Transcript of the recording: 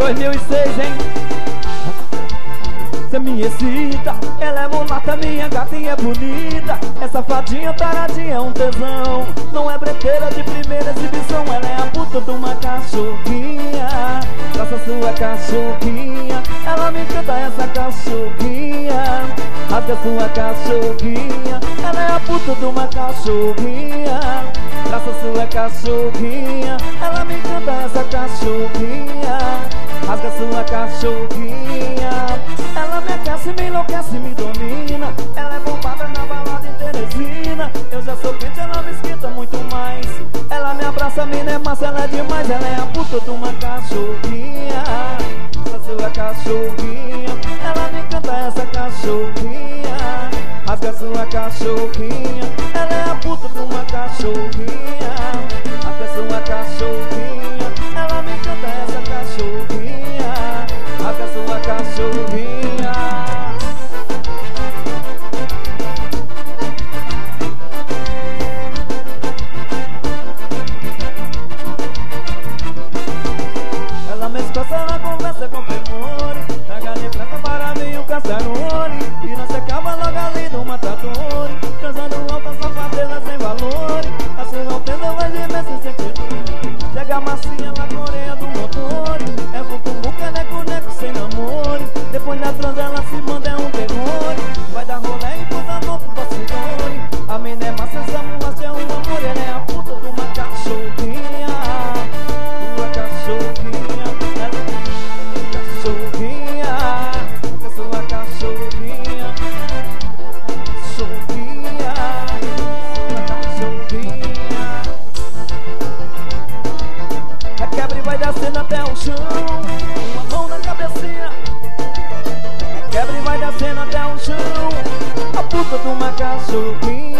2006, hein? Cê me excita, ela é mulata, minha gatinha é bonita. Essa fadinha taradinha é um tesão. Não é breteira de primeira exibição, ela é a puta de uma cachorrinha. Traça sua cachorrinha, ela me encanta essa cachorrinha. Rasga sua cachorrinha, ela é a puta de uma cachorrinha. Traça sua cachorrinha, ela me encanta essa cachorrinha. Rasga sua cachorrinha, ela me aquece, me enlouquece, me domina. Ela é bombada na balada em Teresina. Eu já sou quente, ela me esquenta muito mais. Ela me abraça, mina é massa, ela é demais. Ela é a puta de uma cachorrinha. Essa sua cachorrinha, ela me encanta essa cachorrinha. Rasga sua cachorrinha, ela é a puta de uma cachorrinha. Rasga sua cachorrinha, ela me encanta essa cachorrinha. Rasga sua cachorrinha. Ela me expressa, ela conversa com primor. Traga de prata para mim um caçarone. E não se acaba logo ali do matador. Transando alta safadeza sem valor. Assim não tendo mais imenso sentido. Chega macia na coreia do motor. É bucumbuca, neco, sem namoro. Depois da trans ela se manda, é um terror. Vai dar rolê e pôs a mão pro bastidor. A mina é massa, essa mulher é um amor. Ela é a puta de uma cachorrinha. Uma cachorrinha, ela é cachorrinha. Essa sua cachorrinha. Cachorrinha, sua cachorrinha. A quebra e vai descendo até o chão. Uma mão na cabecinha. A quebra e vai descendo até o chão. A puta de uma cachorrinha.